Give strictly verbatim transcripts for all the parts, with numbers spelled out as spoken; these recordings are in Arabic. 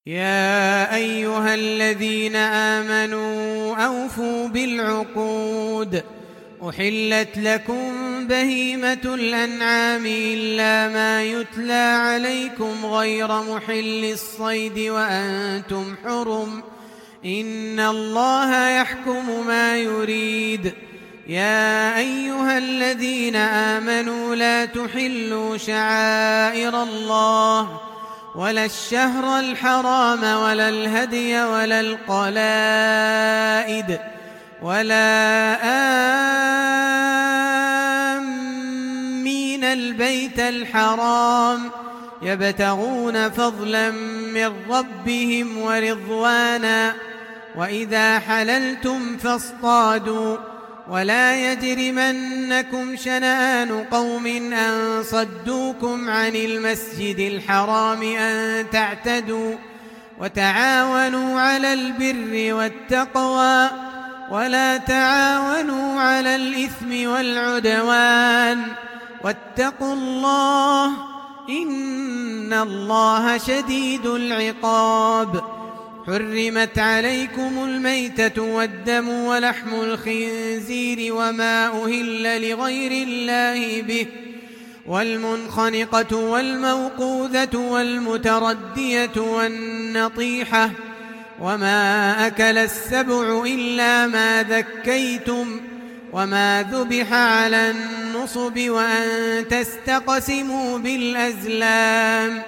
يا أيها الذين آمنوا أوفوا بالعقود أحلت لكم بهيمة الأنعام إلا ما يتلى عليكم غير محل الصيد وأنتم حرم إن الله يحكم ما يريد. يا أيها الذين آمنوا لا تحلوا شعائر الله ولا الشهر الحرام ولا الهدي ولا القلائد ولا آمين البيت الحرام يبتغون فضلا من ربهم ورضوانا وإذا حللتم فاصطادوا ولا يجرمنكم شنآن قوم أن صدوكم عن المسجد الحرام أن تعتدوا وتعاونوا على البر والتقوى ولا تعاونوا على الإثم والعدوان واتقوا الله إن الله شديد العقاب. حرمت عليكم الميتة والدم ولحم الخنزير وما أهل لغير الله به والمنخنقة والموقوذة والمتردية والنطيحة وما أكل السبع إلا ما ذكيتم وما ذبح على النصب وأن تستقسموا بالأزلام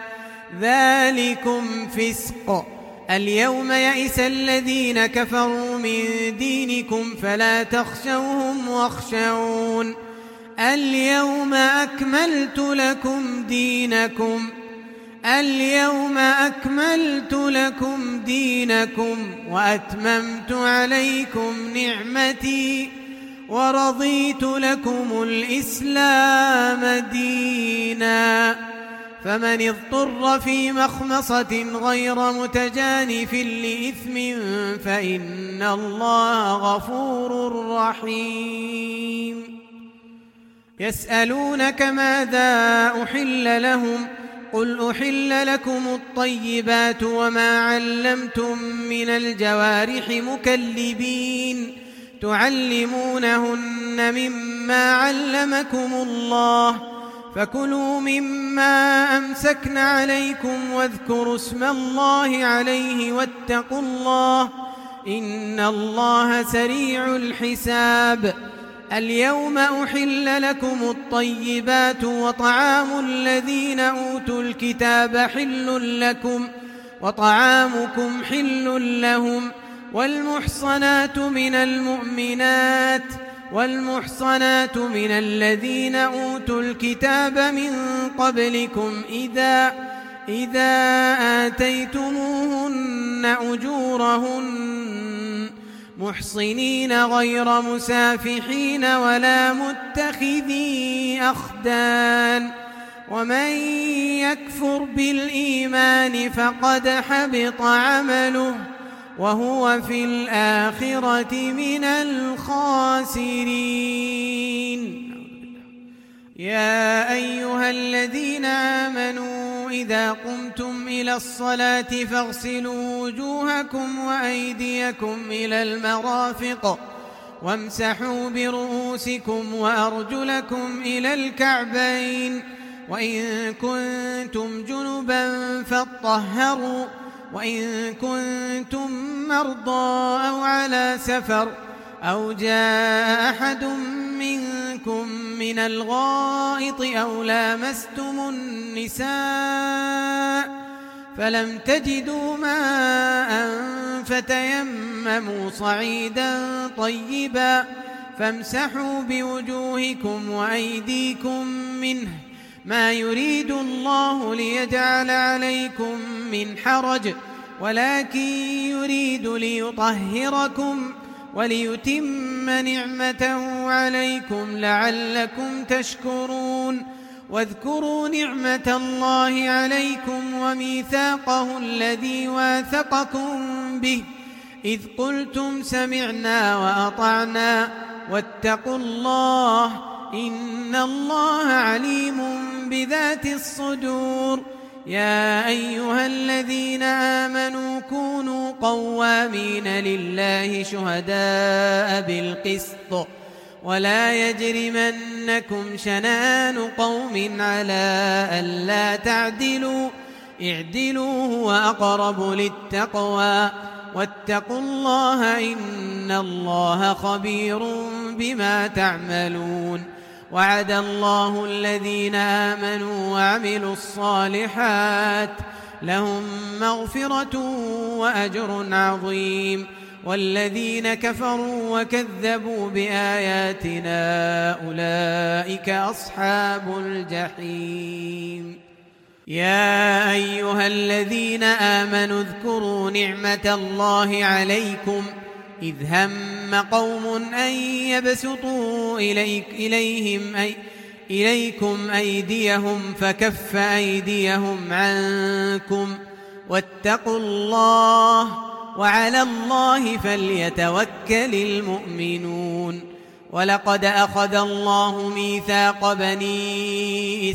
ذلكم فسق. اليوم يئس الذين كفروا من دينكم فلا تخشوهم واخشون اليوم أكملت لكم دينكم اليوم أكملت لكم دينكم وأتممت عليكم نعمتي ورضيت لكم الإسلام دينا. فمن اضطر في مخمصة غير متجانف لإثم فإن الله غفور رحيم. يسألونك ماذا أحل لهم قل أحل لكم الطيبات وما علمتم من الجوارح مكلبين تعلمونهن مما علمكم الله فكلوا مما أمسكن عليكم واذكروا اسم الله عليه واتقوا الله إن الله سريع الحساب. اليوم أحل لكم الطيبات وطعام الذين أوتوا الكتاب حل لكم وطعامكم حل لهم والمحصنات من المؤمنات والمحصنات من الذين أوتوا الكتاب من قبلكم إذا إذا آتيتموهن أجورهن محصنين غير مسافحين ولا متخذي أخدان ومن يكفر بالإيمان فقد حبط عمله وهو في الآخرة من الخاسرين. يا أيها الذين آمنوا إذا قمتم إلى الصلاة فاغسلوا وجوهكم وأيديكم إلى المرافق وامسحوا برؤوسكم وأرجلكم إلى الكعبين وإن كنتم جنبا فاطهروا وإن كنتم مرضى أو على سفر أو جاء أحد منكم من الغائط أو لامستم النساء فلم تجدوا ماء فتيمموا صعيدا طيبا فامسحوا بوجوهكم وأيديكم منه ما يريد الله ليجعل عليكم من حرج ولكن يريد ليطهركم وليتم نعمته عليكم لعلكم تشكرون. واذكروا نعمة الله عليكم وميثاقه الذي واثقكم به إذ قلتم سمعنا وأطعنا واتقوا الله إن الله عليم بذات الصدور. يا أيها الذين آمنوا كونوا قوامين لله شهداء بالقسط ولا يجرمنكم شنآن قوم على ألا تعدلوا اعدلوا هو أقرب للتقوى واتقوا الله إن الله خبير بما تعملون وعد الله الذين آمنوا وعملوا الصالحات لهم مغفرة وأجر عظيم والذين كفروا وكذبوا بآياتنا أولئك أصحاب الجحيم يا أيها الذين آمنوا اذكروا نعمة الله عليكم إذ هم قوم أن يبسطوا إليك إليهم أي إليكم أيديهم فكف أيديهم عنكم واتقوا الله وعلى الله فليتوكل المؤمنون ولقد أخذ الله ميثاق بني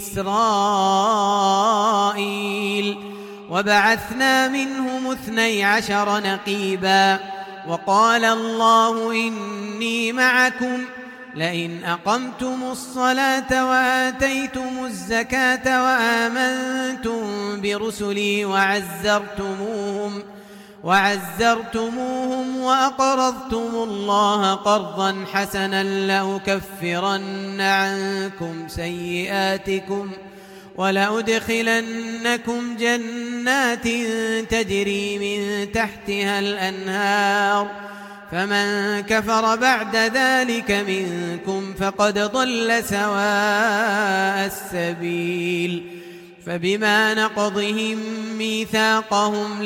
إسرائيل وبعثنا منهم اثني عشر نقيبا وقال الله إني معكم لئن أقمتم الصلاة وآتيتم الزكاة وآمنتم برسلي وعزرتموهم وعزرتموهم وأقرضتم الله قرضا حسنا لأكفرن عنكم سيئاتكم ولأدخلنكم جنات تجري من تحتها الأنهار فمن كفر بعد ذلك منكم فقد ضل سواء السبيل فبما نقضهم ميثاقهم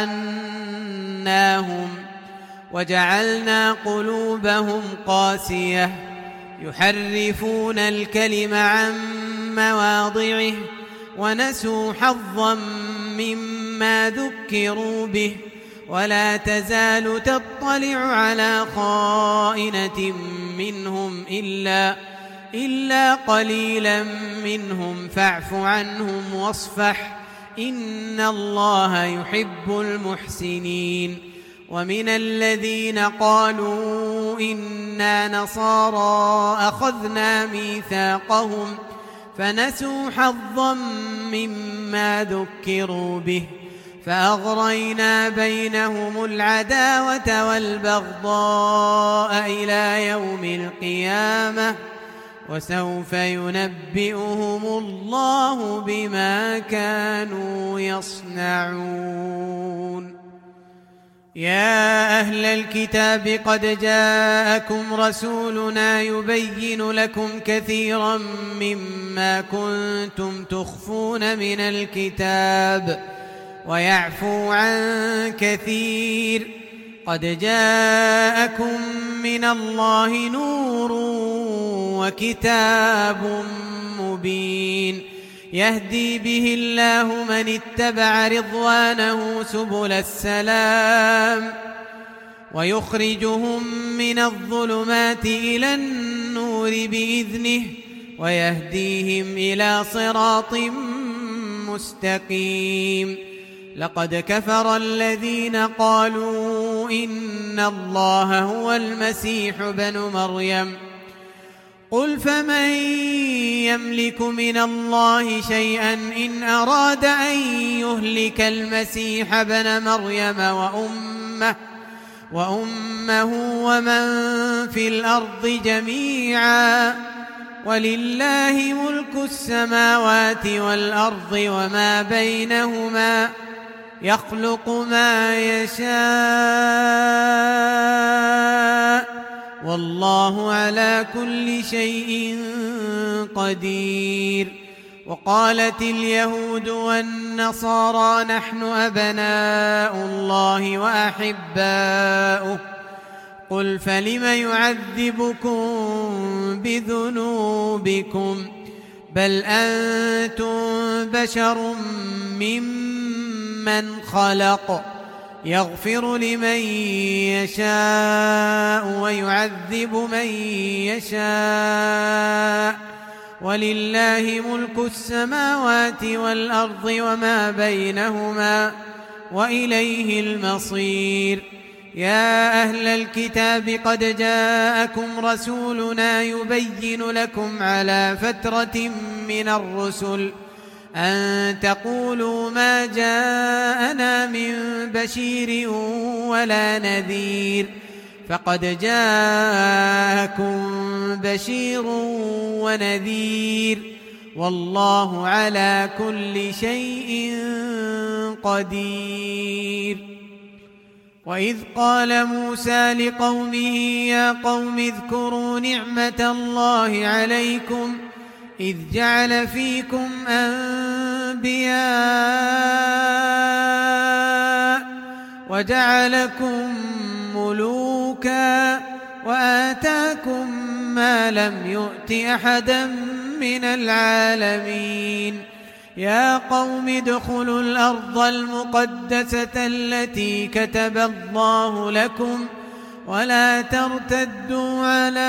لعناهم وجعلنا قلوبهم قاسية يحرفون الكلم عن مواضعه ونسوا حظا مما ذكروا به ولا تزال تطلع على خائنة منهم إلا إلا قليلا منهم فاعف عنهم واصفح إن الله يحب المحسنين ومن الذين قالوا إنا نصارى أخذنا ميثاقهم فنسوا حظا مما ذكروا به فأغرينا بينهم العداوة والبغضاء إلى يوم القيامة وسوف ينبئهم الله بما كانوا يصنعون يا أهل الكتاب قد جاءكم رسولنا يبين لكم كثيرا مما كنتم تخفون من الكتاب ويعفو عن كثير قد جاءكم من الله نور وكتاب مبين يهدي به الله من اتبع رضوانه سبل السلام ويخرجهم من الظلمات إلى النور بإذنه ويهديهم إلى صراط مستقيم لقد كفر الذين قالوا إن الله هو المسيح بن مريم قل فمن يملك من الله شيئا إن أراد أن يهلك المسيح بن مريم وأمه وأمه ومن في الأرض جميعا ولله ملك السماوات والأرض وما بينهما يخلق ما يشاء والله على كل شيء قدير وقالت اليهود والنصارى نحن أبناء الله وأحباؤه قل فلم يعذبكم بذنوبكم بل أنتم بشر ممن خلق يغفر لمن يشاء ويعذب من يشاء ولله ملك السماوات والأرض وما بينهما وإليه المصير. يا أهل الكتاب قد جاءكم رسولنا يبين لكم على فترة من الرسل أن تقولوا ما جاءنا من بشير ولا نذير، فقد جاءكم بشير ونذير، والله على كل شيء قدير. وإذ قال موسى لقومه يا قوم اذكروا نعمة الله عليكم إذ جعل فيكم أنبياء وجعلكم ملوكا وآتاكم ما لم يؤت أحدا من العالمين. يا قوم ادخلوا الأرض المقدسة التي كتب الله لكم ولا ترتدوا على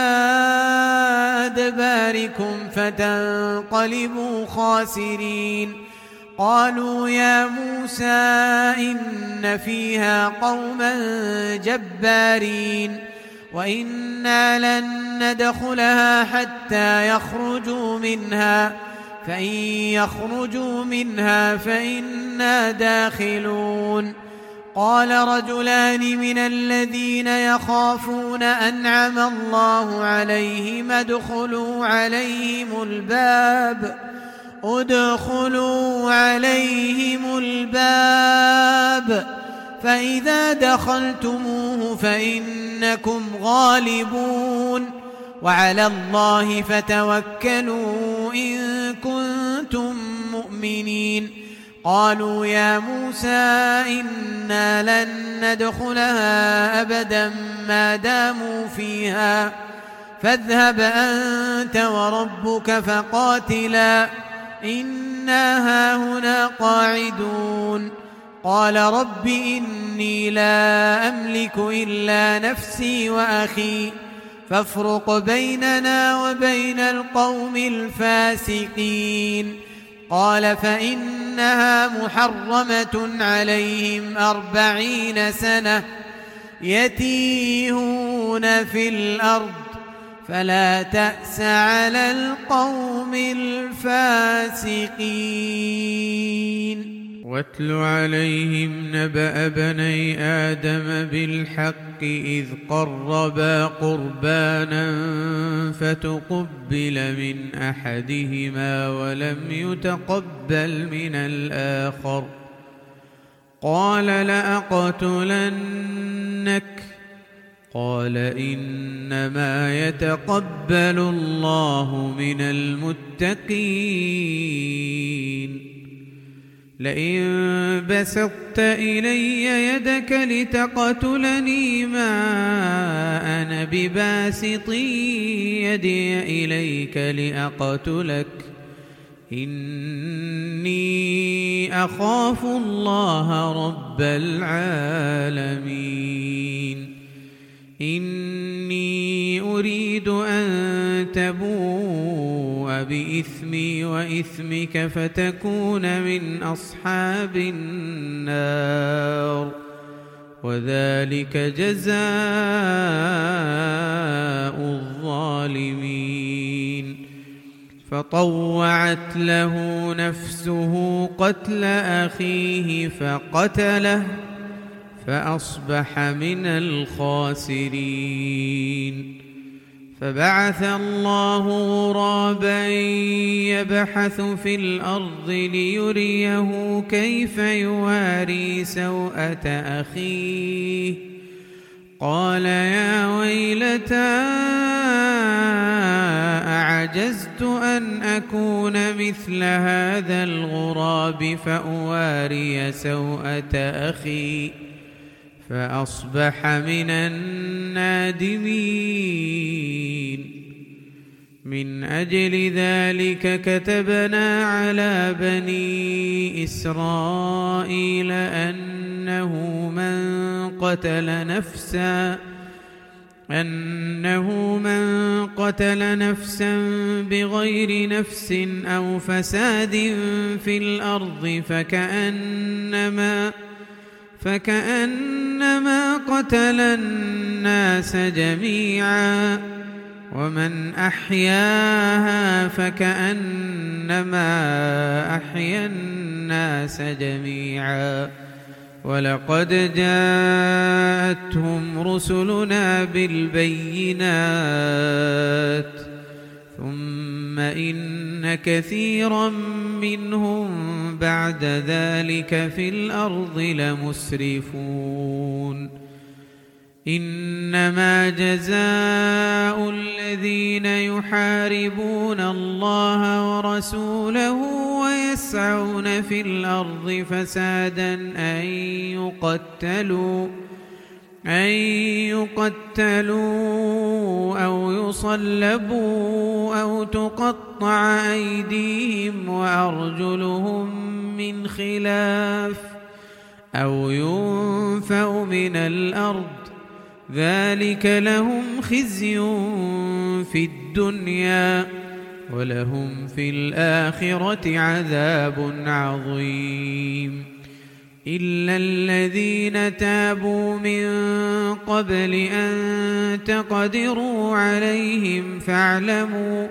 أدباركم فتنقلبوا خاسرين. قالوا يا موسى إن فيها قوما جبارين وإنا لن ندخلها حتى يخرجوا منها، فإن يخرجوا منها فإنا داخلون. قال رجلان من الذين يخافون أنعم الله عليهم ادخلوا عليهم الباب ادخلوا عليهم الباب فإذا دخلتموه فإنكم غالبون وعلى الله فتوكلوا إن كنتم مؤمنين. قالوا يا موسى إنا لن ندخلها أبدا ما داموا فيها فاذهب أنت وربك فقاتلا إنا هاهنا قاعدون. قال رب إني لا أملك إلا نفسي وأخي فافرق بيننا وبين القوم الفاسقين. قال فإنها محرمة عليهم أربعين سنة يتيهون في الأرض فلا تأس على القوم الفاسقين. واتل عليهم نبأ بني آدم بالحق إذ قربا قربانا فتقبل من أحدهما ولم يتقبل من الآخر قال لأقتلنك قال إنما يتقبل الله من المتقين. لئن بسطت إلي يدك لتقتلني ما أنا بباسط يدي إليك لأقتلك إني أخاف الله رب العالمين. إني أريد أن تبوء بإثمي وإثمك فتكون من أصحاب النار وذلك جزاء الظالمين. فطوعت له نفسه قتل أخيه فقتله فأصبح من الخاسرين. فبعث الله غرابا يبحث في الأرض ليريه كيف يواري سوءة أخيه قال يا ويلتى أعجزت أن أكون مثل هذا الغراب فأواري سوءة أخي فأصبح من النادمين. من أجل ذلك كتبنا على بني إسرائيل أنه من قتل نفسا أنه من قتل نفسا بغير نفس أو فساد في الأرض فكأنما فكأنما قتل الناس جميعا ومن أحياها فكأنما أحيا الناس جميعا ولقد جاءتهم رسلنا بالبينات ثم إن كثيرا منهم بعد ذلك في الأرض لمسرفون إنما جزاء الذين يحاربون الله ورسوله ويسعون في الأرض فسادا أن يقتلوا أن يقتلوا أو يصلبوا أو تقطع أيديهم وأرجلهم من خلاف أو ينفوا من الأرض ذلك لهم خزي في الدنيا ولهم في الآخرة عذاب عظيم إلا الذين تابوا من قبل أن تقدروا عليهم فاعلموا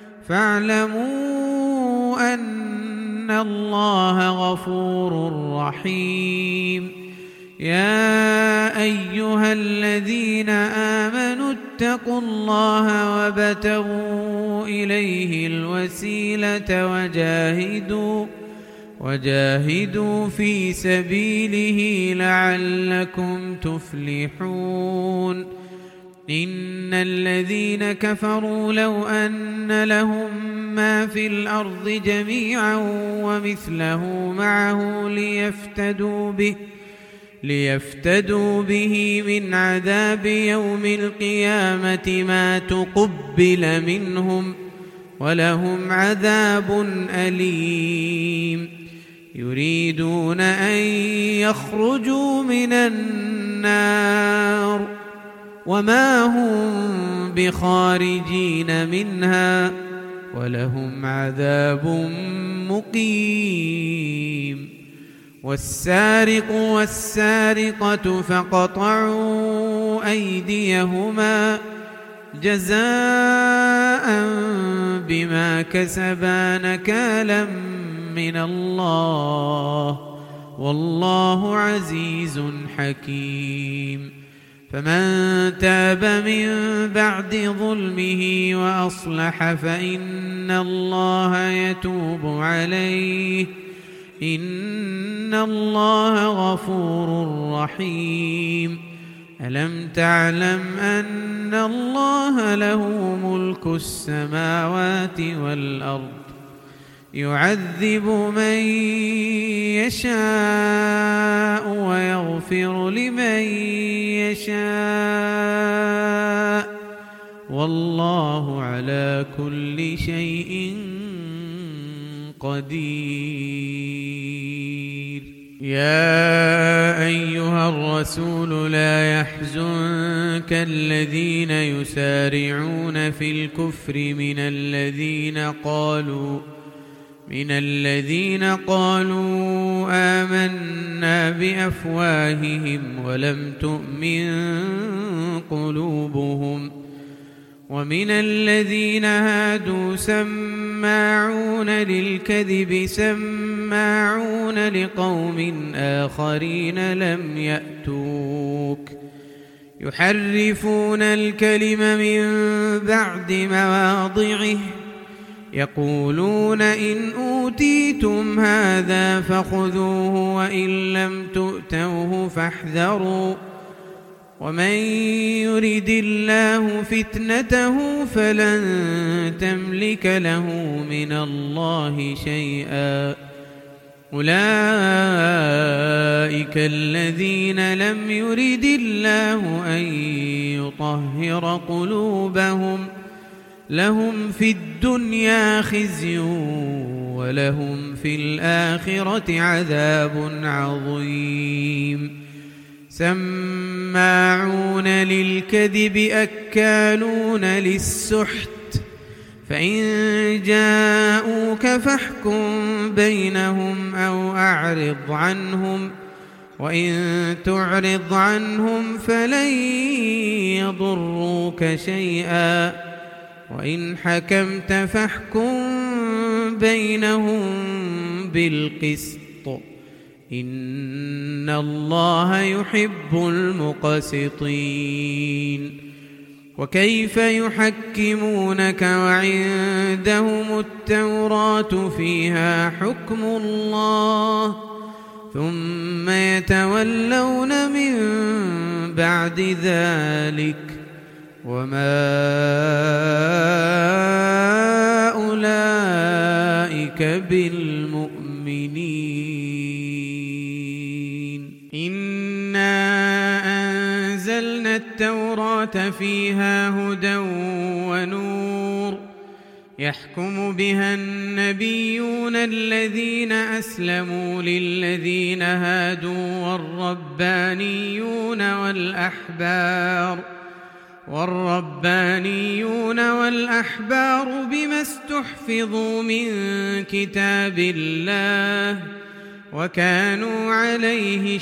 فاعلموا أن الله غفور رحيم يا أيها الذين آمنوا اتقوا الله وابتغوا إليه الوسيلة وجاهدوا وجاهدوا في سبيله لعلكم تفلحون إن الذين كفروا لو أن لهم ما في الأرض جميعا ومثله معه ليفتدوا به ليفتدوا به من عذاب يوم القيامة ما تقبل منهم ولهم عذاب أليم يريدون أن يخرجوا من النار وما هم بخارجين منها ولهم عذاب مقيم والسارق والسارقة فقطعوا أيديهما جزاء بما كسبا نكالا من الله والله عزيز حكيم فمن تاب من بعد ظلمه وأصلح فإن الله يتوب عليه إن الله غفور رحيم ألم تعلم أن الله له ملك السماوات والأرض يعذب من يشاء ويغفر لمن يشاء والله على كل شيء قدير يا أيها الرسول لا يحزنك الذين يسارعون في الكفر من الذين قالوا من الذين قالوا آمنا بأفواههم ولم تؤمن قلوبهم ومن الذين هادوا سماعون للكذب سماعون لقوم آخرين لم يأتوك يحرفون الكلم من بعد مواضعه يقولون إن أوتيتم هذا فخذوه وإن لم تؤتوه فاحذروا ومن يرد الله فتنته فلن تملك له من الله شيئا أولئك الذين لم يرد الله أن يطهر قلوبهم لهم في الدنيا خزي ولهم في الآخرة عذاب عظيم سم سماعون للكذب أكالون للسحت فإن جاءوك فاحكم بينهم أو أعرض عنهم وإن تعرض عنهم فلن يضروك شيئا وإن حكمت فاحكم بينهم بالقسط إن الله يحب المقسطين وكيف يحكمونك وعندهم التوراة فيها حكم الله ثم يتولون من بعد ذلك وما أولئك بالمؤمنين إنا أنزلنا التوراة فيها هدى ونور يحكم بها النبيون الذين أسلموا للذين هادوا والربانيون والأحبار والربانيون والأحبار بما استحفظوا من كتاب الله وكانوا عليه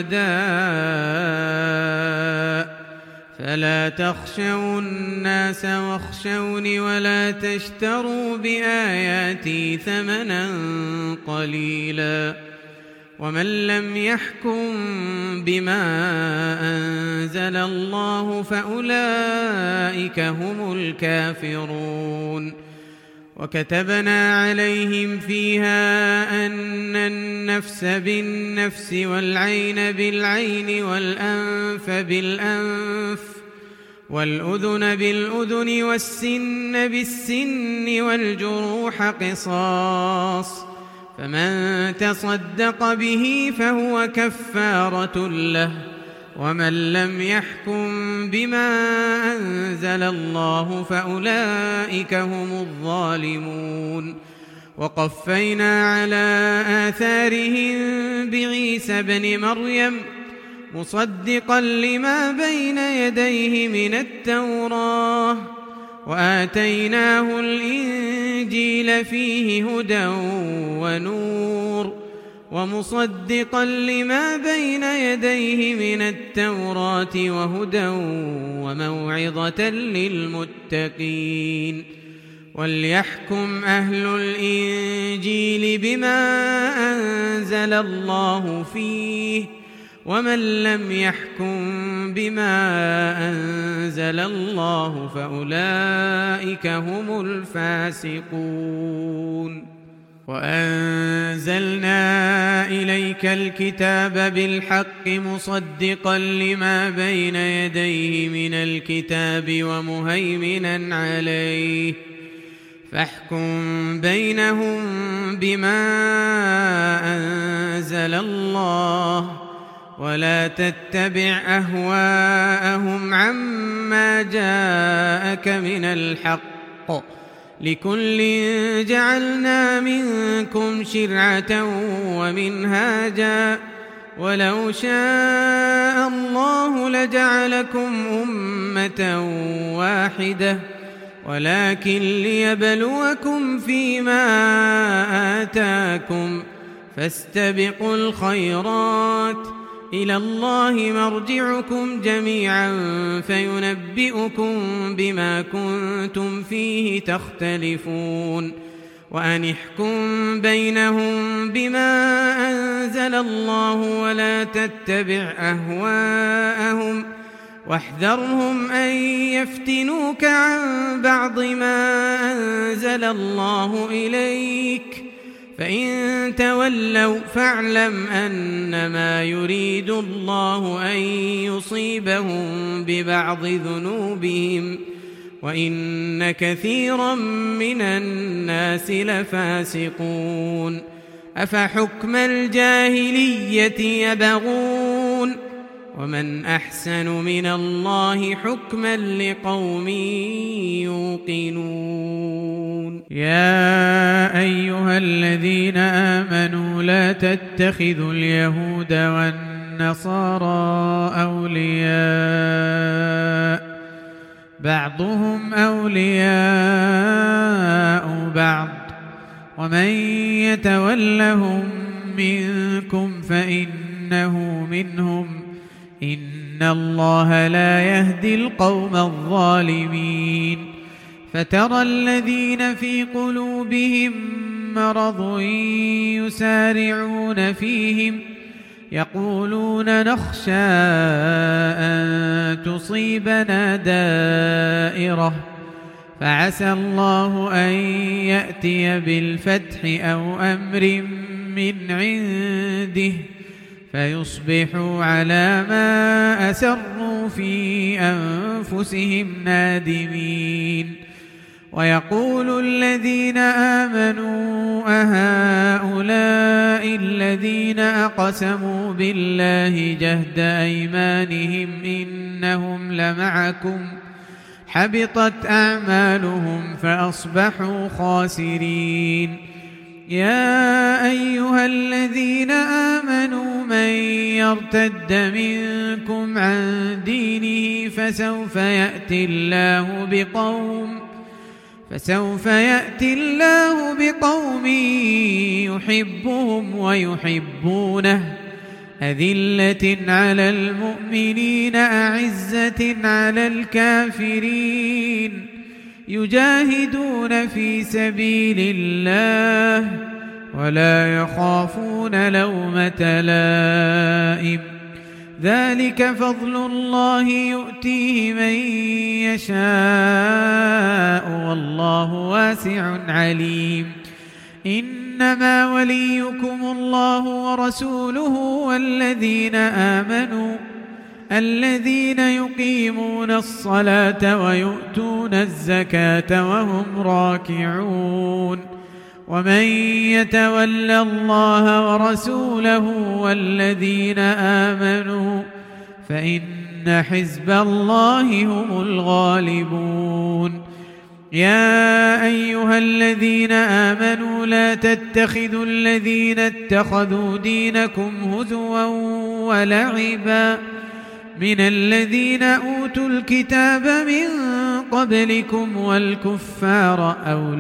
شهداء فلا تخشوا الناس واخشوني ولا تشتروا بآياتي ثمنا قليلا ومن لم يحكم بما أنزل الله فأولئك هم الكافرون وكتبنا عليهم فيها أن النفس بالنفس والعين بالعين والأنف بالأنف والأذن بالأذن والسن بالسن والجروح قصاص فمن تصدق به فهو كفارة له ومن لم يحكم بما أنزل الله فأولئك هم الظالمون وقفينا على آثارهم بعيسى ابن مريم مصدقا لما بين يديه من التوراة وآتيناه الإنجيل فيه هدى ونور ومصدقا لما بين يديه من التوراة وهدى وموعظة للمتقين وليحكم أهل الإنجيل بما أنزل الله فيه ومن لم يحكم بما أنزل الله فأولئك هم الفاسقون وأنزلنا إليك الكتاب بالحق مصدقا لما بين يديه من الكتاب ومهيمنا عليه فاحكم بينهم بما أنزل الله ولا تتبع أهواءهم عما جاءك من الحق لكل جعلنا منكم شرعة ومنهاجا ولو شاء الله لجعلكم أمة واحدة ولكن ليبلوكم فيما آتاكم فاستبقوا الخيرات إلى الله مرجعكم جميعا فينبئكم بما كنتم فيه تختلفون وأن احكم بينهم بما أنزل الله ولا تتبع أهواءهم واحذرهم أن يفتنوك عن بعض ما أنزل الله إليك فإن تولوا فاعلم أنما يريد الله أن يصيبهم ببعض ذنوبهم وإن كثيرا من الناس لفاسقون أفحكم الجاهلية يبغون ومن أحسن من الله حكما لقوم يوقنون يا أيها الذين آمنوا لا تتخذوا اليهود والنصارى والنصارى أولياء بعضهم أولياء بعض ومن يتولهم منكم فإنه منهم إن الله لا يهدي القوم الظالمين فترى الذين في قلوبهم مرض يسارعون فيهم يقولون نخشى أن تصيبنا دائرة فعسى الله أن يأتي بالفتح أو أمر من عنده فيصبحوا على ما أسروا في أنفسهم نادمين ويقول الذين آمنوا أهؤلاء الذين أقسموا بالله جهد أيمانهم إنهم لمعكم حبطت أعمالهم فأصبحوا خاسرين يا أيها الذين آمنوا من يرتد منكم عن دينه فسوف يأتي الله بقوم فسوف يأتي الله بقوم يحبهم ويحبونه أذلة على المؤمنين أعزة على الكافرين يجاهدون في سبيل الله ولا يخافون لومة لائم ذلك فضل الله يؤتيه من يشاء والله واسع عليم إنما وليكم الله ورسوله والذين آمنوا الذين يقيمون الصلاة ويؤتون الزكاة وهم راكعون ومن يتول الله ورسوله والذين آمنوا فإن حزب الله هم الغالبون يا أيها الذين آمنوا لا تتخذوا الذين اتخذوا دينكم هزوا ولعبا من الذين أوتوا الكتاب من قبلكم والكفار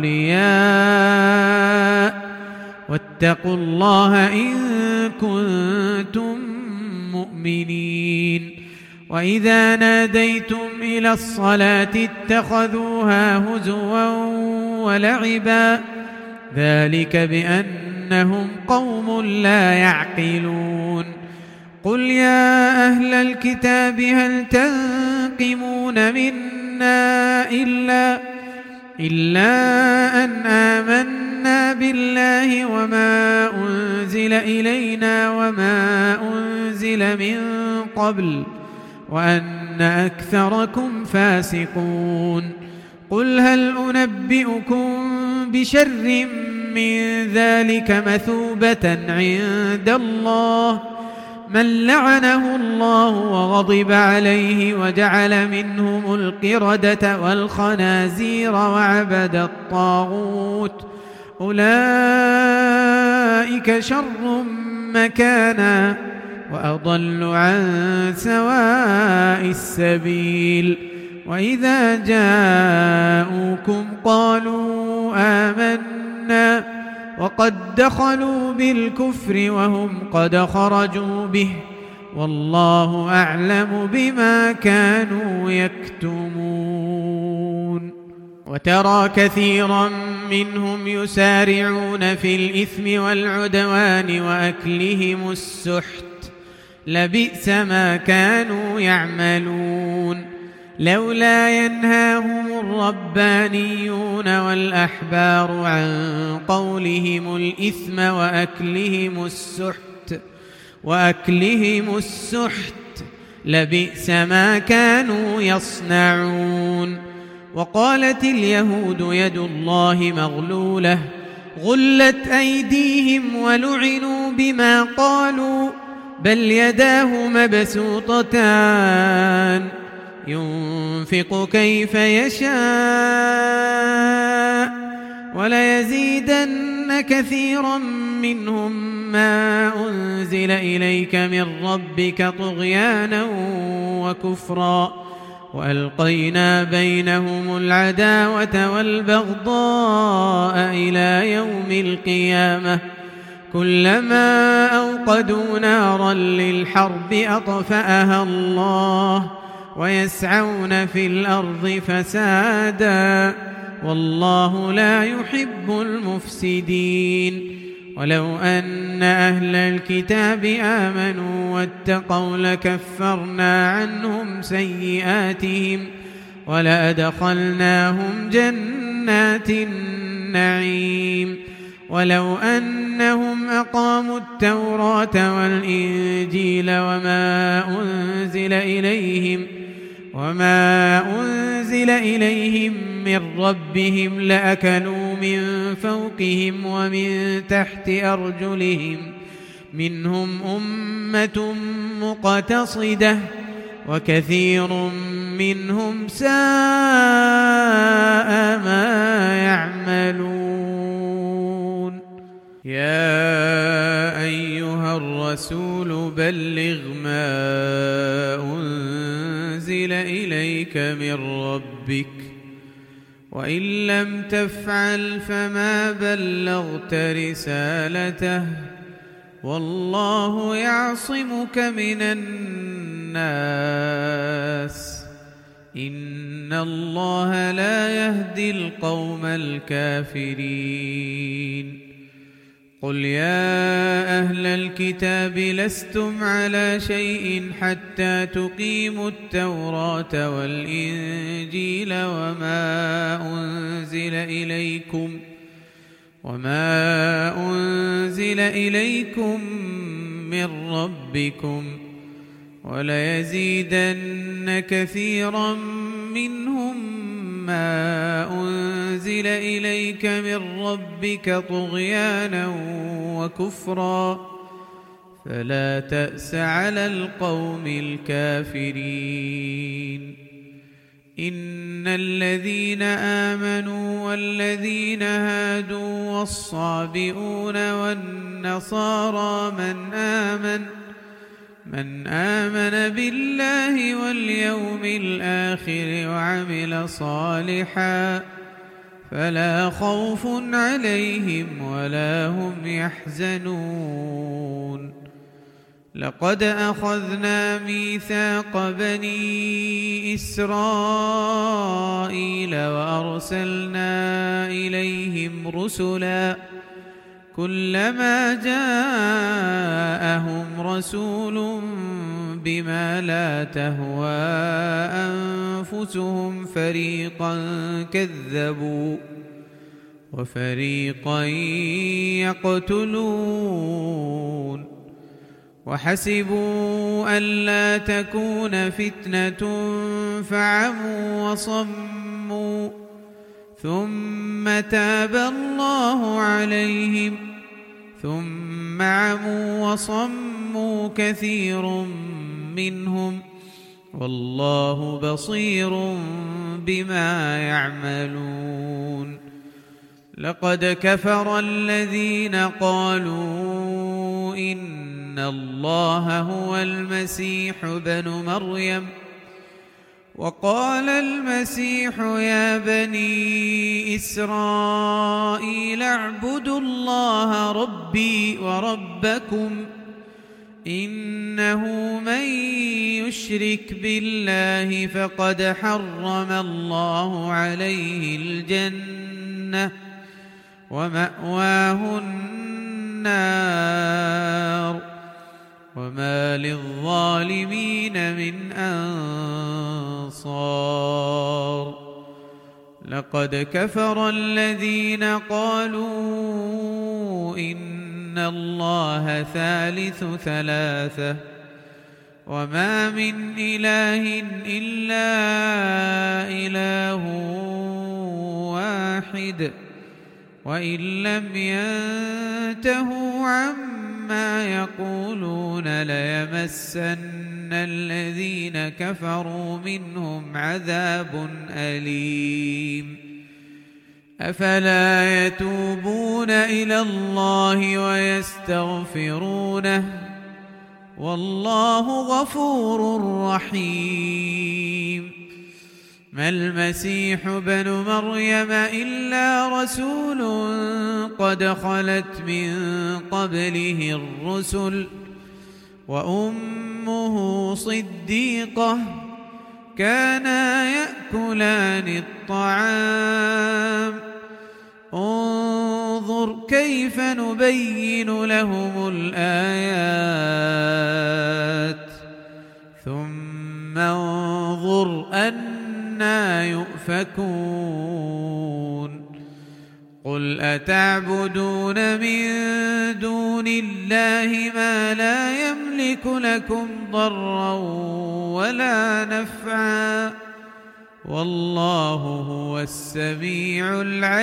أولياء واتقوا الله إن كنتم مؤمنين وإذا ناديتم إلى الصلاة اتخذوها هزوا ولعبا ذلك بأنهم قوم لا يعقلون قل يا أهل الكتاب هل تنقمون منا إلا, إلا أن آمنا بالله وما أنزل إلينا وما أنزل من قبل وأن أكثركم فاسقون قل هل أنبئكم بشر من ذلك مثوبة عند الله من لعنه الله وغضب عليه وجعل منهم القردة والخنازير وعبد الطاغوت أولئك شر مكانا وأضل عن سواء السبيل وإذا جاءوكم قالوا آمنا وقد دخلوا بالكفر وهم قد خرجوا به والله أعلم بما كانوا يكتمون وترى كثيرا منهم يسارعون في الإثم والعدوان وأكلهم السحت لبئس ما كانوا يعملون لولا ينهاهم الربانيون والأحبار عن قولهم الإثم وأكلهم السحت وأكلهم السحت لبئس ما كانوا يصنعون وقالت اليهود يد الله مغلولة غلت أيديهم ولعنوا بما قالوا بل يداه مبسوطتان ينفق كيف يشاء وليزيدن كثيرا منهم ما أنزل إليك من ربك طغيانا وكفرا وألقينا بينهم العداوة والبغضاء إلى يوم القيامة كلما أوقدوا نارا للحرب أطفأها الله ويسعون في الأرض فسادا والله لا يحب المفسدين ولو أن أهل الكتاب آمنوا واتقوا لكفرنا عنهم سيئاتهم ولأدخلناهم جنات النعيم ولو أنهم أقاموا التوراة والإنجيل وما أنزل إليهم وما أنزل إليهم من ربهم لأكلوا من فوقهم ومن تحت أرجلهم منهم أمة مقتصدة وكثير منهم ساء ما يعملون. يا أيها الرسول بلغ ما أنزل إليك من ربك وإن لم تفعل فما بلغت رسالته والله يعصمك من الناس إن الله لا يهدي القوم الكافرين. قل يا أهل الكتاب لستم على شيء حتى تقيموا التوراة والإنجيل وما أنزل إليكم وما أنزل إليكم من ربكم وليزيدن كثيرا منهم ما أنزل إليك من ربك طغيانا وكفرا فلا تأس على القوم الكافرين. إن الذين آمنوا والذين هادوا والصابئون والنصارى من آمن من آمن بالله واليوم الآخر وعمل صالحا فلا خوف عليهم ولا هم يحزنون. لقد أخذنا ميثاق بني إسرائيل وأرسلنا إليهم رسلا كلما جاءهم رسول بما لا تهوى أنفسهم فريقا كذبوا وفريقا يقتلون وحسبوا ألا تكون فتنة فعموا وصموا ثم تاب الله عليهم ثم عموا وصموا كثير منهم والله بصير بما يعملون. لقد كفر الذين قالوا إن الله هو المسيح ابن مريم وقال المسيح يا بني إسرائيل اعبدوا الله ربي وربكم إنه من يشرك بالله فقد حرم الله عليه الجنة ومأواه النار وما للظالمين من أنصار. لقد كفر الذين قالوا إن الله ثالث ثلاثة وما من إله إلا إله واحد وإن لم ينتهوا عما يقولون ليمسن الذين كفروا منهم عذاب أليم. أفلا يتوبون إلى الله ويستغفرونه والله غفور رحيم. ما المسيح ابن مريم إلا رسول قد خلت من قبله الرسل وأمه صديقة كانا يأكلان الطعام انظر كيف نبين لهم الآيات ثم انظر أنى يؤفكون. قل أتعبدون من دون الله ما لا يملك لكم ضرا ولا نفعا والله هو السميع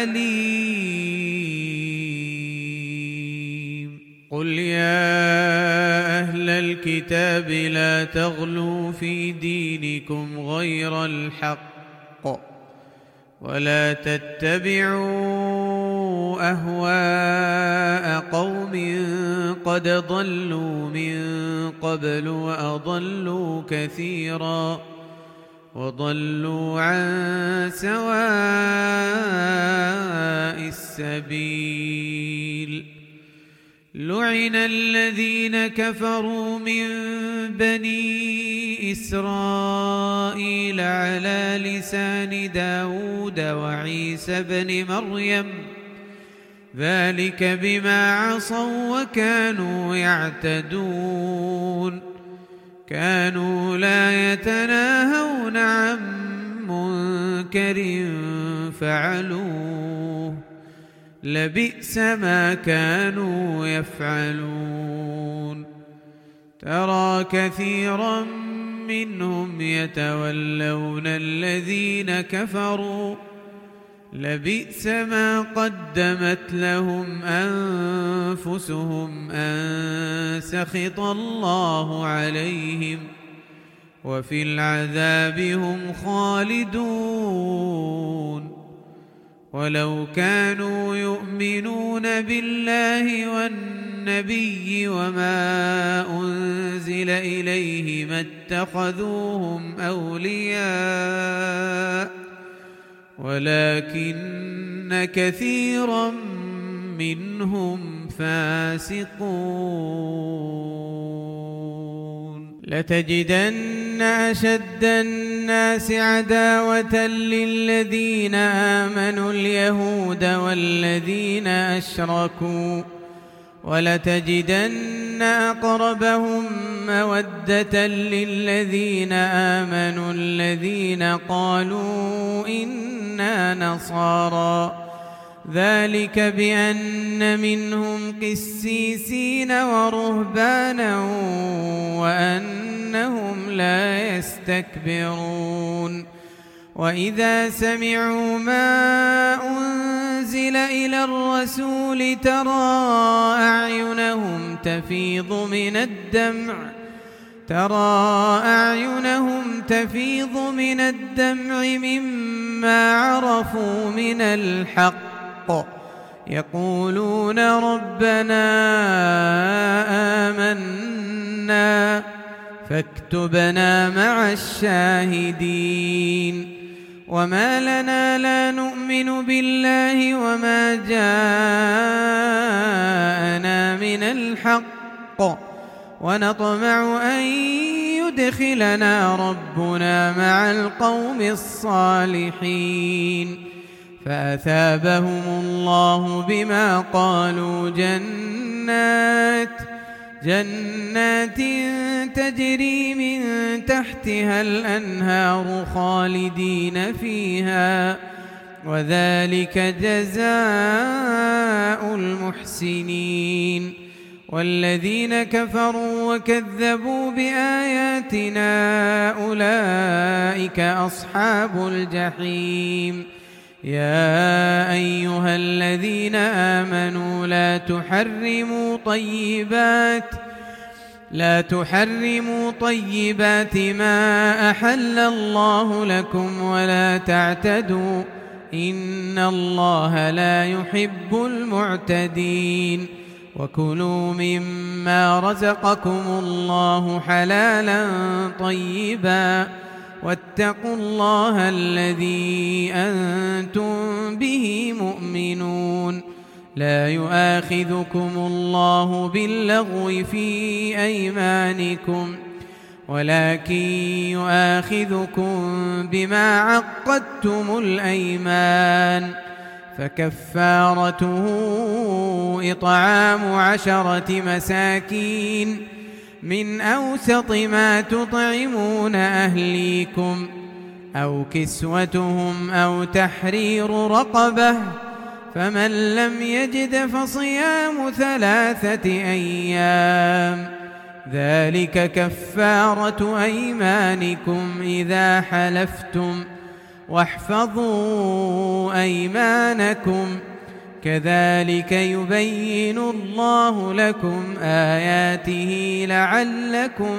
العليم. قل يا أهل الكتاب لا تغلوا في دينكم غير الحق ولا تتبعوا أهواء قوم قد ضلوا من قبل وأضلوا كثيرا وضلوا عن سواء السبيل. لعن الذين كفروا من بني إسرائيل على لسان داود وعيسى بن مريم ذلك بما عصوا وكانوا يعتدون كانوا لا يتناهون عن منكر فعلوه لبئس ما كانوا يفعلون. ترى كثيرا منهم يتولون الذين كفروا لبئس ما قدمت لهم أنفسهم أن سخط الله عليهم وفي العذاب هم خالدون. ولو كانوا يؤمنون بالله والنبي وما أنزل إليه ما اتخذوهم أولياء ولكن كثيرا منهم فاسقون. لتجدن أشد الناس عداوة للذين آمنوا اليهود والذين أشركوا ولتجدن أقربهم مودة للذين آمنوا الذين قالوا إنا نصارى ذلك بأن منهم قسيسين ورهبانا وأنهم لا يستكبرون. وإذا سمعوا ما أنزل إلى الرسول ترى أعينهم تفيض من الدمع ترى أعينهم تفيض من الدمع مما عرفوا من الحق يقولون ربنا آمنا فاكتبنا مع الشاهدين. وما لنا لا نؤمن بالله وما جاءنا من الحق ونطمع أن يدخلنا ربنا مع القوم الصالحين. فأثابهم الله بما قالوا جنات جنات تجري من تحتها الأنهار خالدين فيها وذلك جزاء المحسنين. والذين كفروا وكذبوا بآياتنا أولئك أصحاب الجحيم. يا أيها الذين آمنوا لا تحرموا طيبات لا تحرموا طيبات ما أحل الله لكم ولا تعتدوا إن الله لا يحب المعتدين وكلوا مما رزقكم الله حلالا طيبا واتقوا الله الذي أنتم به مؤمنون لا يؤاخذكم الله باللغو في أيمانكم ولكن يؤاخذكم بما عقدتم الأيمان فكفارته إطعام عشرة مساكين من أوسط ما تطعمون أهليكم أو كسوتهم أو تحرير رقبة فمن لم يجد فصيام ثلاثة أيام ذلك كفارة أيمانكم إذا حلفتم واحفظوا أيمانكم كذلك يبين الله لكم آياته لعلكم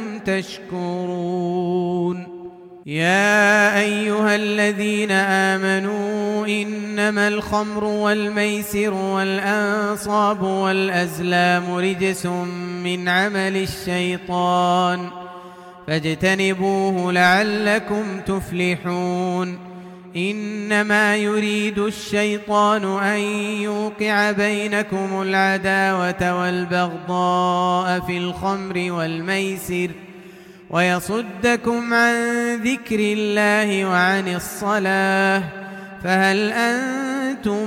تشكرون يا أيها الذين آمنوا إنما الخمر والميسر والأنصاب والأزلام رجس من عمل الشيطان فاجتنبوه لعلكم تفلحون إنما يريد الشيطان أن يوقع بينكم العداوة والبغضاء في الخمر والميسر ويصدكم عن ذكر الله وعن الصلاة فهل أنتم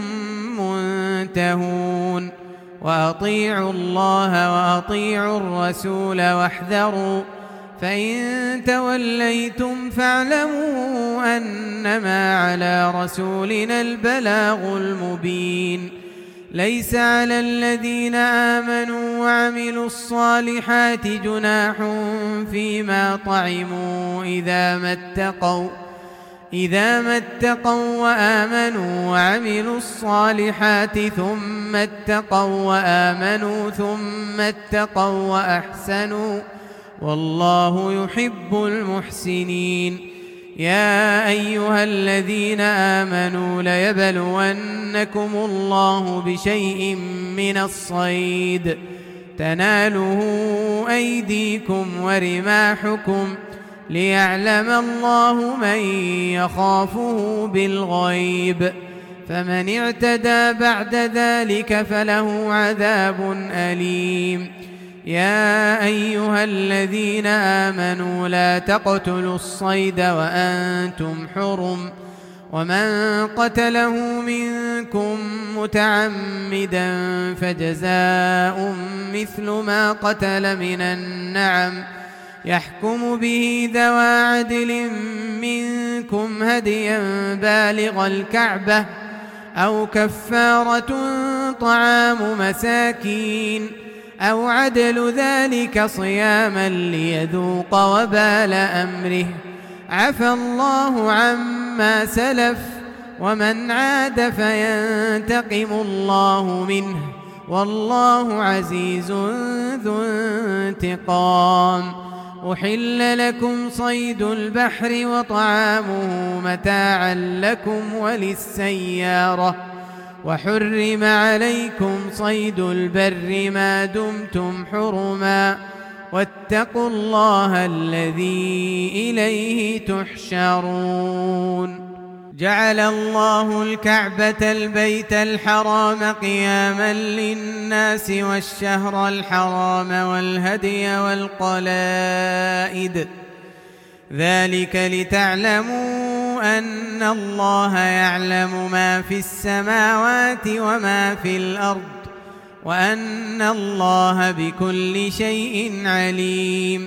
منتهون وأطيعوا الله وأطيعوا الرسول واحذروا فإن توليتم فاعلموا أنما على رسولنا البلاغ المبين ليس على الذين آمنوا وعملوا الصالحات جناح فيما طعموا إذا ما اتقوا إذا ما اتقوا وآمنوا وعملوا الصالحات ثم اتقوا وآمنوا ثم اتقوا وأحسنوا والله يحب المحسنين يا أيها الذين آمنوا ليبلونكم الله بشيء من الصيد تناله أيديكم ورماحكم ليعلم الله من يخافه بالغيب فمن اعتدى بعد ذلك فله عذاب أليم يا أيها الذين آمنوا لا تقتلوا الصيد وأنتم حرم ومن قتله منكم متعمدا فجزاء مثل ما قتل من النعم يحكم به ذوى عدل منكم هديا بالغ الكعبة أو كفارة طعام مساكين أو عدل ذلك صياما ليذوق وبال أمره عفى الله عما سلف ومن عاد فينتقم الله منه والله عزيز ذو انتقام أحل لكم صيد البحر وطعامه متاعا لكم وللسيارة وحرم عليكم صيد البر ما دمتم حرما واتقوا الله الذي إليه تحشرون جعل الله الكعبة البيت الحرام قياما للناس والشهر الحرام والهدي والقلائد ذلك لتعلموا أن الله يعلم ما في السماوات وما في الأرض وأن الله بكل شيء عليم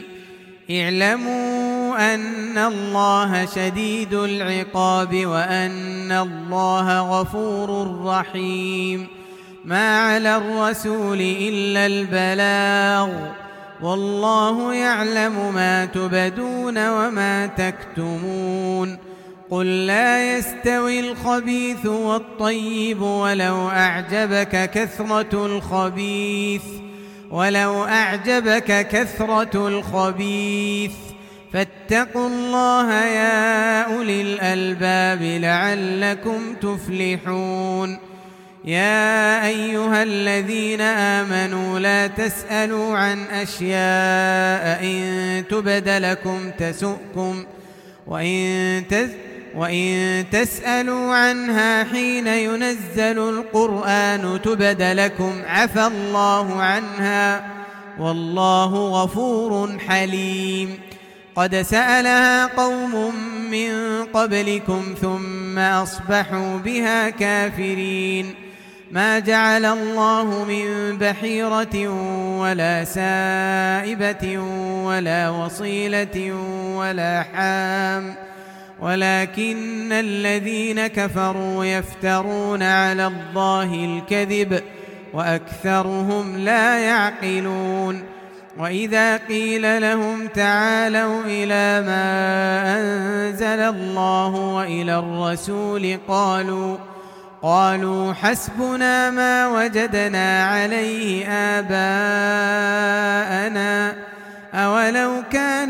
اعلموا أن الله شديد العقاب وأن الله غفور رحيم ما على الرسول إلا البلاغ والله يعلم ما تبدون وما تكتمون قل لا يستوي الخبيث والطيب ولو أعجبك كثرة الخبيث ولو أعجبك كثرة الخبيث فاتقوا الله يا أولي الألباب لعلكم تفلحون. يا أيها الذين آمنوا لا تسألوا عن أشياء إن تبد لكم تسؤكم، وإن, تس وإن تسألوا عنها حين ينزل القرآن تبد لكم عفى الله عنها والله غفور حليم. قد سألها قوم من قبلكم ثم أصبحوا بها كافرين. ما جعل الله من بحيرة ولا سائبة ولا وصيلة ولا حام، ولكن الذين كفروا يفترون على الله الكذب وأكثرهم لا يعقلون. وإذا قيل لهم تعالوا إلى ما أنزل الله وإلى الرسول قالوا قالوا حسبنا ما وجدنا عليه آباءنا أولو كان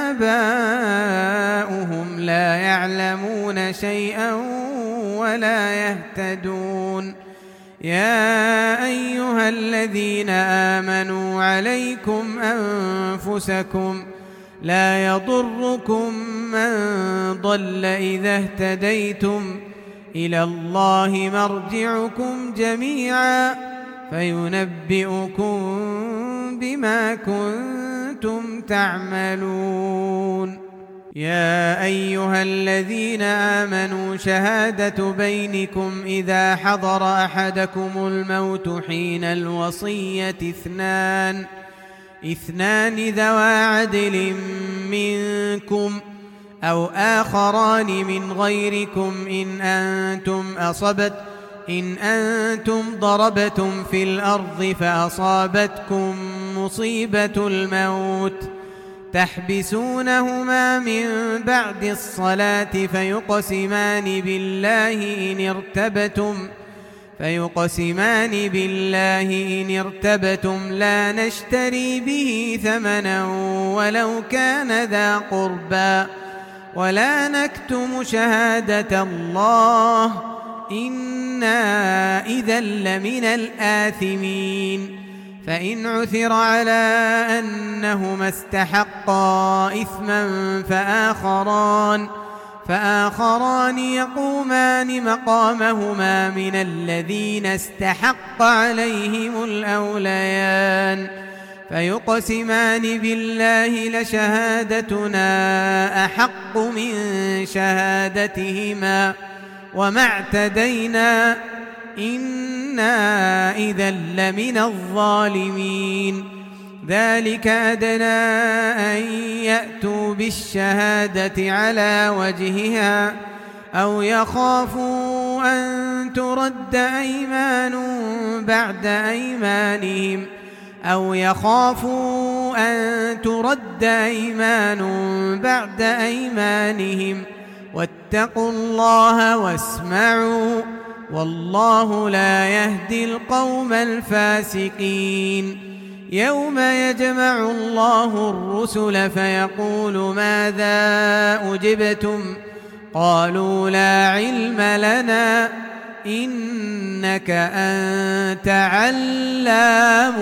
آباؤهم لا يعلمون شيئا ولا يهتدون. يا أيها الذين آمنوا عليكم أنفسكم لا يضركم من ضل إذا اهتديتم، إلى الله مرجعكم جميعا فينبئكم بما كنتم تعملون. يا أيها الذين آمنوا شهادة بينكم إذا حضر أحدكم الموت حين الوصية اثنان اثنان ذوى عدل منكم أو آخران من غيركم إن أنتم أصبت إن أنتم ضربتم في الأرض فأصابتكم مصيبة الموت تحبسونهما من بعد الصلاة فيقسمان بالله إن ارتبتم فيقسمان بالله إن ارتبتم لا نشتري به ثمنا ولو كان ذا قربى ولا نكتم شهادة الله إنا إذا لمن الآثمين. فإن عثر على أنهما استحقا إثما فآخران فآخران يقومان مقامهما من الذين استحق عليهم الأوليان فيقسمان بالله لشهادتنا أحق من شهادتهما وما اعتدينا إنا إذا لمن الظالمين. ذلك أدنى أن يأتوا بالشهادة على وجهها أو يخافوا أن ترد أيمان بعد أيمانهم أو يخافوا أن ترد أيمان بعد أيمانهم واتقوا الله واسمعوا والله لا يهدي القوم الفاسقين. يوم يجمع الله الرسل فيقول ماذا أجبتم قالوا لا علم لنا إنك أنت علام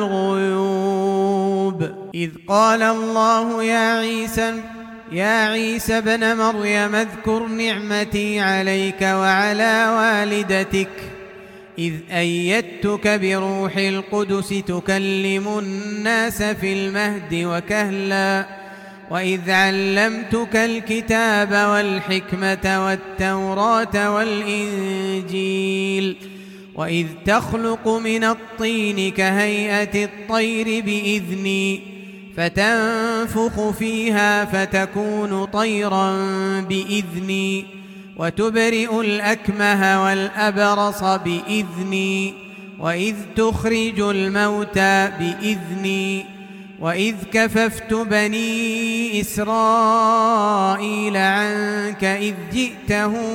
الغيوب. إذ قال الله يا عيسى يا عيسى ابن مريم اذكر نعمتي عليك وعلى والدتك إذ أيدتك بروح القدس تكلم الناس في المهد وكهلا وإذ علمتك الكتاب والحكمة والتوراة والإنجيل وإذ تخلق من الطين كهيئة الطير بإذني فتنفخ فيها فتكون طيرا بإذني وتبرئ الأكمه والأبرص بإذني وإذ تخرج الموتى بإذني وإذ كففت بني إسرائيل عنك إذ جئتهم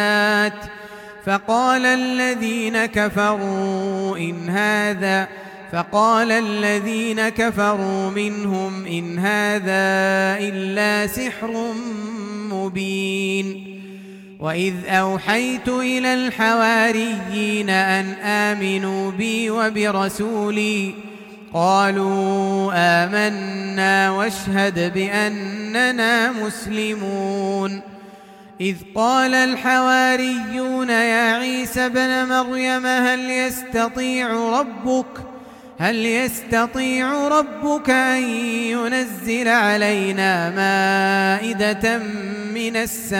بالبينات فقال الذين كفروا إن هذا فقال الذين كفروا منهم إن هذا إلا سحر مبين وإذ أوحيت إلى الحواريين أن آمنوا بي وبرسولي قالوا آمنا واشهد بأننا مسلمون إذ قال الحواريون يا عيسى ابن مريم هل يستطيع ربك هل يستطيع ربك أن ينزل علينا مائدة من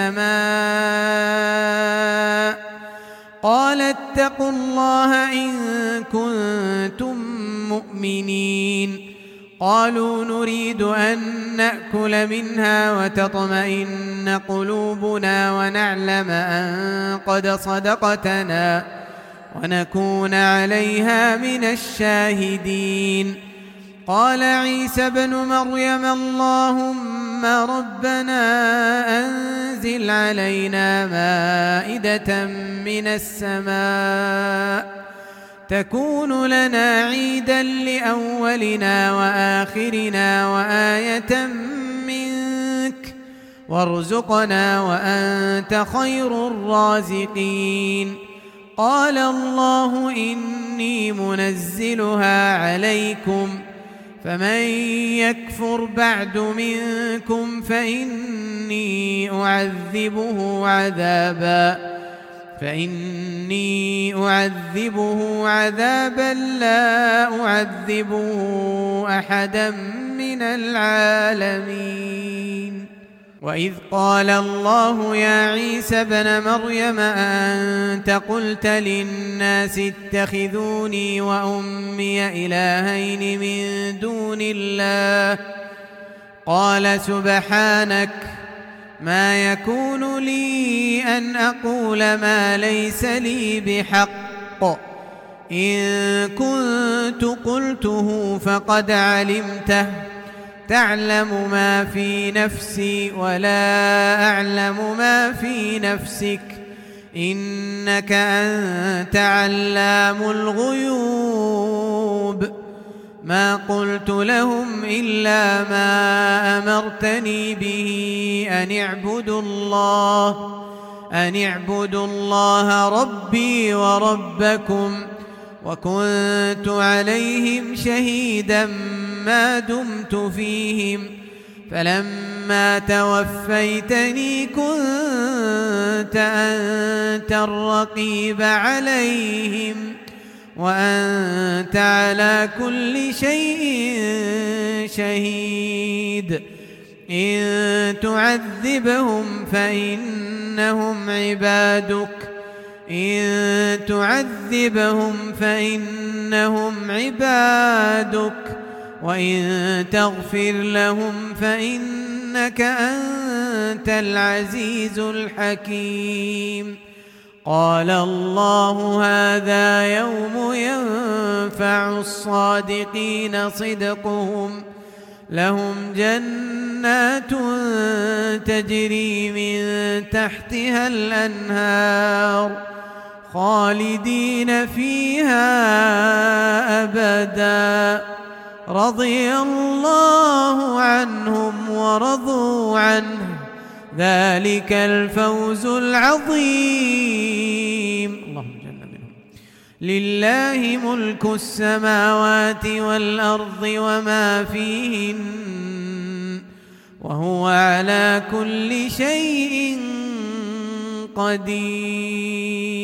السماء قال اتقوا الله إن كنتم مؤمنين قالوا نريد أن نأكل منها وتطمئن قلوبنا ونعلم أن قد صدقتنا ونكون عليها من الشاهدين قال عيسى ابن مريم اللهم ربنا أنزل علينا مائدة من السماء تكون لنا عيدا لأولنا وآخرنا وآية منك وارزقنا وأنت خير الرازقين قال الله إني منزلها عليكم فمن يكفر بعد منكم فإني أعذبه عذابا فإني أعذبه عذابا لا أعذبه أحدا من العالمين وإذ قال الله يا عيسى ابن مريم أأنت قلت للناس اتخذوني وأمي إلهين من دون الله قال سبحانك ما يكون لي أن أقول ما ليس لي بحق إن كنت قلته فقد علمته تعلم ما في نفسي ولا أعلم ما في نفسك إنك أنت علام الغيوب ما قلت لهم إلا ما أمرتني به أن اعبدوا الله أن اعبدوا الله ربي وربكم وكنت عليهم شهيدا ما دمت فيهم فلما توفيتني كنت أنت الرقيب عليهم وأنت على كل شيء شهيد إن تعذبهم فإنهم عبادك إن تعذبهم فإنهم عبادك وإن تغفر لهم فإنك أنت العزيز الحكيم قال الله هذا يوم ينفع الصادقين صدقهم لهم جنات تجري من تحتها الأنهار خالدين فيها أبدا رضي الله عنهم ورضوا عنه ذلك الفوز العظيم اللهم جعلنا منهم لله ملك السماوات والأرض وما فيهن وهو على كل شيء قدير